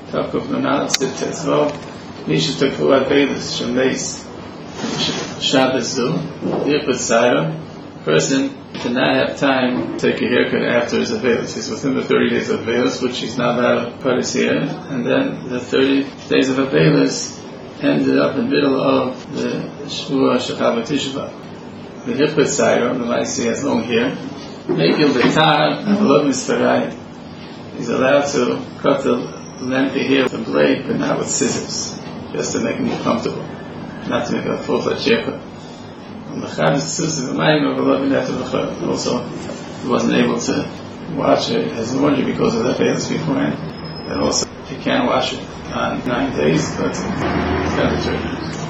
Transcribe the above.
Takuf Nunal Sit Tetzvo Nisha Takfuat Vedas Shamnes Shabbos Zu Yirput Saira. Person did not have time to take a haircut after his Avelis. He's within the 30 days of Avelis, which he's not allowed to cut his hair, and then the 30 days of Avelis ended up in the middle of the Shvua Shechava Tishva. The Yirput Saira, the Maisi has long hair. Megil Betar, Avalot Misfarai. He's allowed to cut the lengthy hair with a blade, but not with scissors, just to make him more comfortable, not to make a full-fledged haircut. Also, he wasn't able to wash his laundry because of that Avelis beforehand, and also he can't wash it on 9 days, but it's got to